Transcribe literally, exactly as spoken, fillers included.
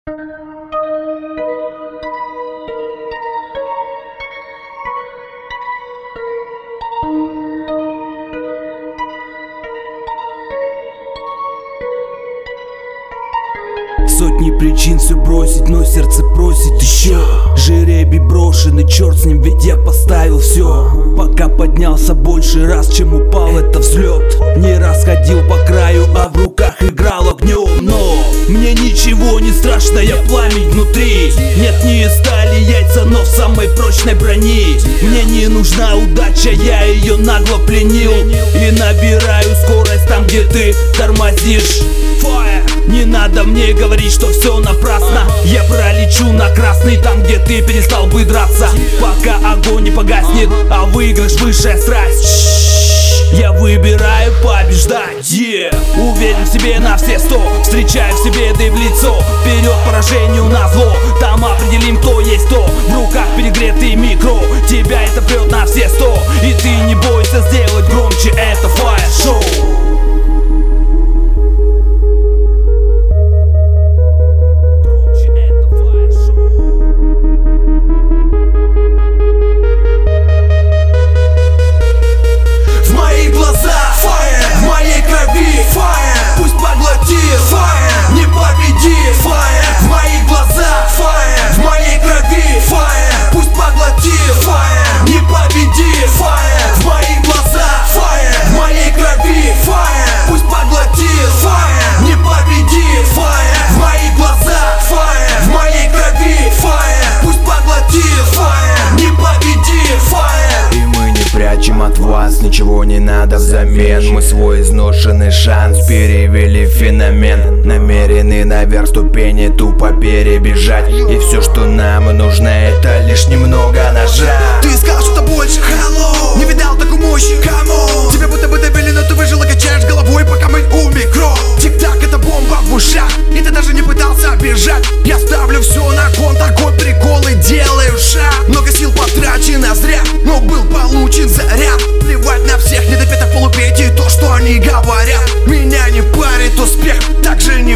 Сотни причин все бросить, но сердце просит еще. Жеребий брошенный, черт с ним, ведь я поставил все. Пока поднялся больше раз, чем упал, это взлет. Не раз ходил по краю, а в руках играл огнем. Но мне ничего не страшно, я пламень внутри. Нет, не из стали яйца, но в самой прочной брони. Мне не нужна удача, я ее нагло пленил. И набираю скорость там, где ты тормозишь. Fire! Не надо мне говорить, что все напрасно. Я пролечу на красный там, где ты перестал бы драться. Пока огонь не погаснет, а выигрыш высшая страсть. Я выбираю побеждать, yeah. Уверен в себе на все сто, встречаю в себе да и в лицо. Вперед поражению назло, там определим, кто есть кто. В руках перегретый микро, тебя это прет на все сто. И ты не бойся сделать громче, это Fire Show. От вас ничего не надо взамен. Мы свой изношенный шанс перевели в феномен. Намерены наверх ступени тупо перебежать. И все, что нам нужно, это лишь немного нажать. Ты искал что-то больше, hello. Не видал такой мощи, come on. Тебя будто бы добили, но ты выжил и качаешь головой, пока мы у микро. Тик-так, это бомба в ушах, и ты даже не пытался бежать. Я ставлю все на кон, такой прикол и делаю шаг. Много сил потрачено зря, но был получен заряд. Плевать на всех недопетых полупетей, то, что они говорят. Меня не парит успех, так же не